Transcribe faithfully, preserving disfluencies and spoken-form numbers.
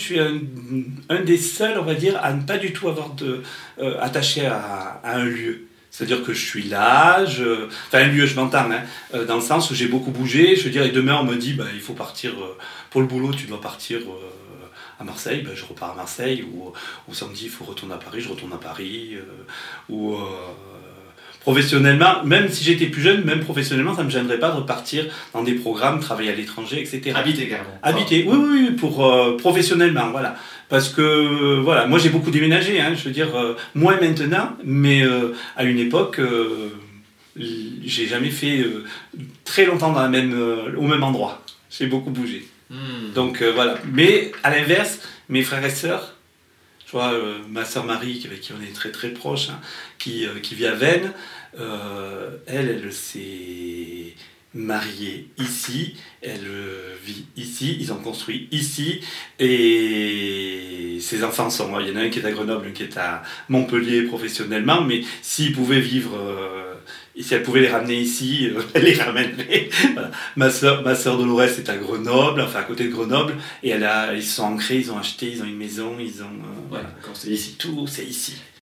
suis un, un des seuls, on va dire, à ne pas du tout avoir de, euh, attaché à, à un lieu. C'est-à-dire que je suis là, je... enfin un lieu, je m'entends, hein, euh, dans le sens où j'ai beaucoup bougé. Je veux dire, et demain on me dit, bah, il faut partir euh, pour le boulot, tu dois partir euh, à Marseille, ben, je repars à Marseille. Ou, ou ça me dit, il faut retourner à Paris, je retourne à Paris. Euh, ou... Euh, Professionnellement, même si j'étais plus jeune, même professionnellement, ça ne me gênerait pas de repartir dans des programmes, travailler à l'étranger, et cetera. Habiter carrément. Habiter, oui, oui, oui, pour euh, professionnellement, voilà. Parce que, euh, voilà, moi j'ai beaucoup déménagé, hein, je veux dire, euh, moins maintenant, mais euh, à une époque, euh, j'ai jamais fait euh, très longtemps dans la même, euh, au même endroit. J'ai beaucoup bougé. Mmh. Donc euh, voilà. Mais à l'inverse, mes frères et sœurs, je vois euh, ma sœur Marie, avec qui on est très très proche, hein, qui, euh, qui vit à Veynes, euh, elle, elle s'est mariée ici, elle euh, vit ici, ils ont construit ici, et ses enfants sont, il y en a un qui est à Grenoble, un qui est à Montpellier professionnellement, mais s'ils pouvaient vivre, euh, si elle pouvait les ramener ici, euh, elle les ramènerait. Voilà. Ma sœur, ma sœur Dolores est à Grenoble, enfin à côté de Grenoble, et elle a, ils se sont ancrés, ils ont acheté, ils ont une maison, ils ont, euh, voilà. Ouais, c'est ici. Tout, c'est ici.